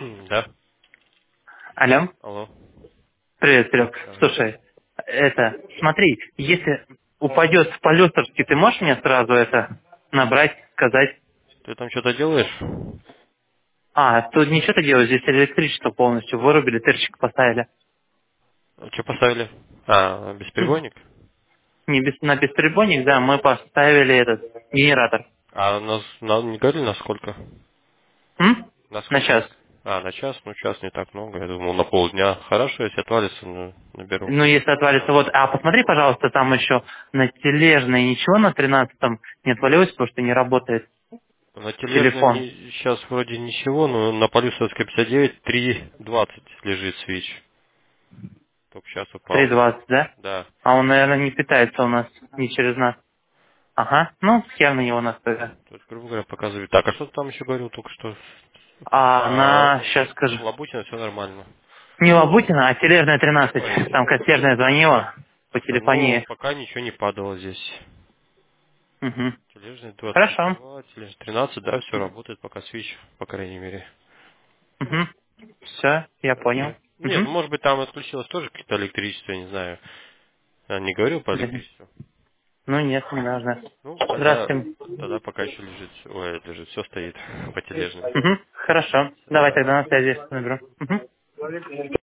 Да. Алло, Алло. привет, Серег. Ага. Слушай, смотри, если упадет в полюстровский, ты можешь мне сразу набрать, сказать? Ты там что-то делаешь? А, тут ничего ты делаешь, здесь электричество полностью вырубили, тырчик поставили. Что поставили? А, М, бесперебойник? на бесперебойник, да, мы поставили этот генератор. А нас не говорили на сколько? На На сколько? час. А, на час? Ну, час не так много. Я думал, на полдня. Хорошо, если отвалится, ну, наберу. Ну, если отвалится, вот, а посмотри, пожалуйста, там еще на тележной ничего на 13-м не отвалилось, потому что не работает На тележной телефон. сейчас вроде ничего, но на Полюсовской 59 3.20 лежит свич. Только сейчас упал. 3,20, да? Да. А он, наверное, не питается у нас, не через нас. Ага, ну, схем на него настроили. То есть, грубо говоря, показывает. Так, а что ты там еще говорил только что? А А, сейчас скажу. Лабутина все нормально. Не Лабутина, а Тележная Я 13. понял. Там консьержная звонила по Ну, телефонии. пока ничего не падало здесь. Угу. Тележный Хорошо. 22, тележный 13, да, все работает пока свич, по крайней мере. Угу. Все, я понял. Нет, нет, Угу. может быть там отключилось тоже какое-то электричество, я не знаю. Я не говорил по электричеству. Ну нет, не нужно. Ну, Здравствуйте. тогда пока еще лежит, ой, лежит, все стоит по тележным. Угу. Хорошо. Все, Давай давай. тогда на связи наберу. Угу.